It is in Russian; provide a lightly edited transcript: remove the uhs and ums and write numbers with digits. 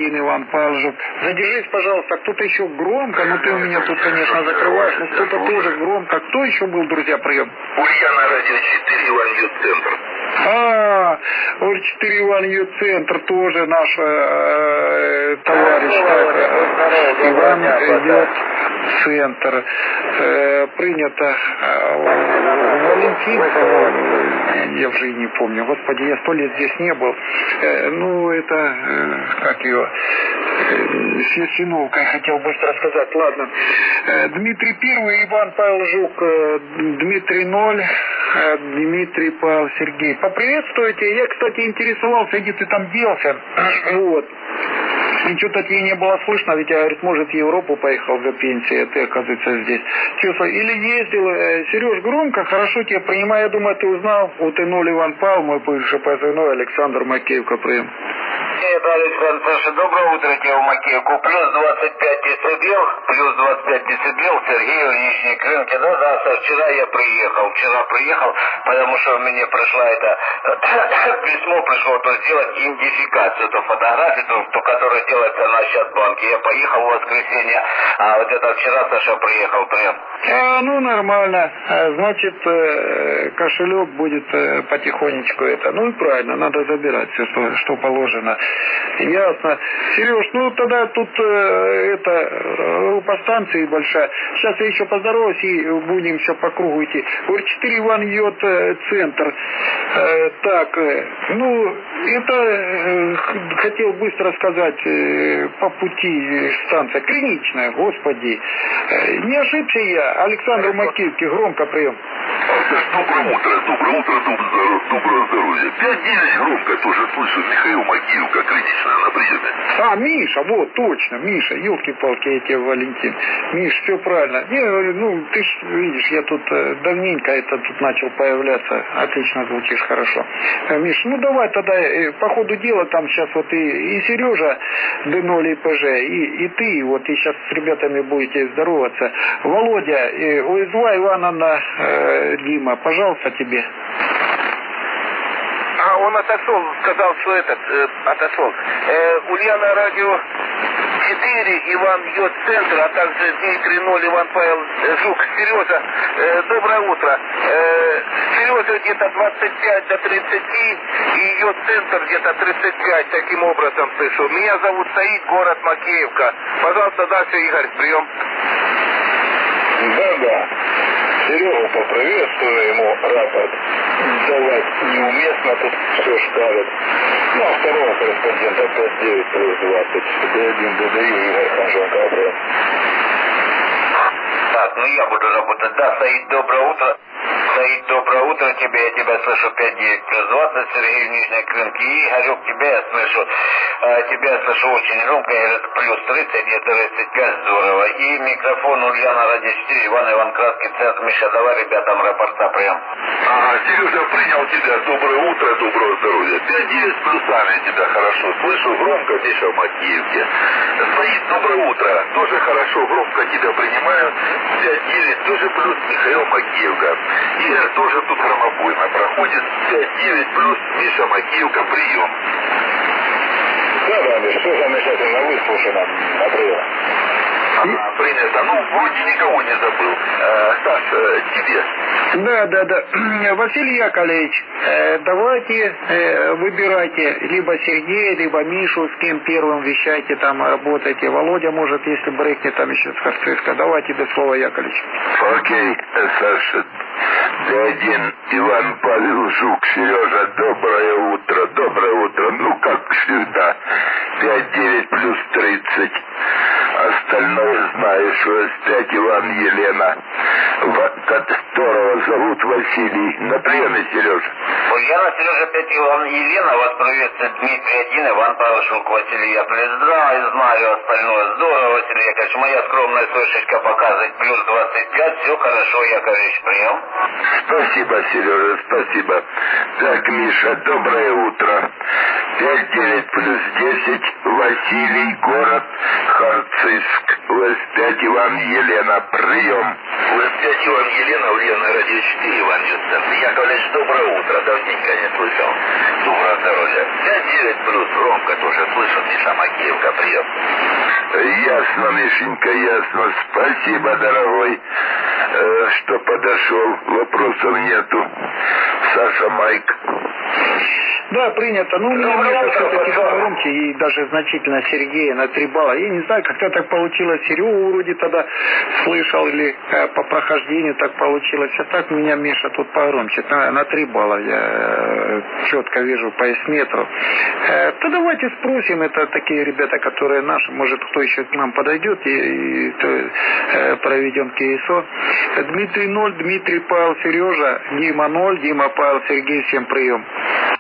1 Иван Павлович. Задержись, пожалуйста, кто-то еще громко, ну ты у меня тут, конечно, закрываешь, но кто-то тоже громко. Кто еще был, друзья, прием? Ульяна, радио 4, Иван Ю-центр. Ор-4 Иван Ю-центр тоже наш товарищ. Иван Ю-центр. Принято. Валентин, по-моему, я уже и не помню. Господи, я 100 лет здесь не был. Ну, это, как ее, с Ясиновкой хотел быстро сказать. Ладно. Дмитрий 1, Иван Павел Жук, Дмитрий 0, Дмитрий Павел Сергей. Поприветствуйте. Я, кстати, интересовался, где ты там делся. Вот. И что-то тебе не было слышно, ведь я, говорит, может, в Европу поехал за пенсией, а ты, оказывается, здесь. Чувство. Или ездил. Сереж, громко, хорошо тебя принимаю. Я думаю, ты узнал. Вот и 0 Иван Павел, мой бывший позывной, Александр Макеевка, прием. Нет, Александр, Саша, доброе утро тебе в Макеевку. Плюс 25 децибел, Сергею в Нижней Крымке. Ну да, Саша, вчера приехал, потому что мне пришло это письмо, то сделать идентификацию, эту фотографию, которая делается на Счетбанке. Я поехал в воскресенье, а вот это вчера Саша приехал прям. Ну, нормально. Значит, кошелек будет потихонечку это. Ну и правильно, надо забирать все, что положено. Ясно. Сереж, ну тогда тут группа станции большая. Сейчас я еще поздороваюсь и будем все по кругу идти. Ор-4 Иван Йод центр. Так, ну, это хотел быстро сказать по пути станция. Клиничная, господи. Не ошибся я. Александр Макеевки, громко прием. Доброе утро, доброго здоровья. 5-9 громко тоже слышу, Михаил Макеевка, клиничная на приеме. Миша, вот, точно, Миша, елки-палки, я тебе, Валентин. Миш, все правильно. Не, ну, ты ж видишь, я тут давненько это тут начал появляться. Отлично звучишь, хорошо. Миш, ну давай тогда, по ходу дела, там сейчас вот и Сережа Д0 ИПЖ, и ты, вот, и сейчас с ребятами будете здороваться. Володя, ОСВА Ивановна, Дима, пожалуйста, тебе. Он отошел, сказал, что отошел. Ульяна, радио 4, Иван Йод центр, а также Дмитрий 0, Иван Павел Жук, Сережа. Доброе утро. Сережа где-то 25 до 30, и Йод центр где-то 35, таким образом слышу. Меня зовут Саид, город Макеевка. Пожалуйста, дальше, Игорь, прием. Да. Серегу поприветствую, ему рапорт давать неуместно, тут все шкалит. Ну, а второго корреспондента 5-9 плюс 20. Д1 додаю, Игорь Ханжонка. Так, ну я буду работать. Да, Саид, доброе утро. Саид, доброе утро тебе, я тебя слышу 5-9 плюс 20, Сергей в Нижней Крымке. И Игорек, тебя я слышу очень громко, плюс 30, где-то 35, здорово. И микрофон Ульяна, радио 4, Иван Краски, центр. Миша, давай ребятам рапорта прям. Сережа, принял тебя, доброе утро, доброго здоровья. 5-9 плюсами тебя хорошо слышу, громко, Миша в Макеевке. Саид, доброе утро, тоже хорошо, громко тебя принимаю. 5-9, тоже плюс Михаил Макеевка. Игорь тоже тут громобойно проходит. 5-9 плюс Миша Макеевка, прием. Да, Миша, все замечательно выслушано. На прием. Принято. Ну, вроде никого не забыл. Стас, тебе. Да. Василий Яковлевич, давайте выбирайте либо Сергея, либо Мишу, с кем первым вещайте, там работайте. Володя, может, если брекнет, там еще с Харцевска. Давайте до слова, Яковлевич. Окей, Саша. Д1 Иван Павел Жук, Сережа, доброе утро. Ну, как всегда. 5-9 плюс 30. Остальное знаешь, 5 Иван Елена, которого зовут Василий. На приеме, Сережа. Ульяна, Сережа, 5 Иван Елена, вас приветствует Дмитрий 1, Иван Павел Жук, Василий Яковлевич. Знаю остальное. Здорово, Василий Яковлевич. Моя скромная слышечка показывает плюс 25. Все хорошо, Яковлевич, прием. Спасибо, Сережа, спасибо. Так, Миша, доброе утро. 59+10, Василий, город Харциск. УС-5, Иван, Елена, прием. УС-5, Иван, Елена, Ульяна, радио 4, Иван Юцентр. Яковлевич, доброе утро, давненько не слышал. Доброго здоровья. 59+, громко тоже слышал, Миша Макеевка, прием. Ясно, Мишенька, ясно. Спасибо, дорогой, что подошел. Вопросов нету. Саша, Майк. Да, принято. Ну, мне все-таки громче и даже значительно Сергея на 3 балла. Я не знаю, как-то так получилось. Серегу вроде тогда слышал или по прохождению так получилось. А так меня Миша тут погромче. На 3 балла я четко вижу по эсметру. То давайте спросим. Это такие ребята, которые наши. Может, кто еще к нам подойдет и проведем КСО. Дмитрий 0, Дмитрий, Павел, Сережа, Дима 0, Дима, Павел, Сергей, всем прием.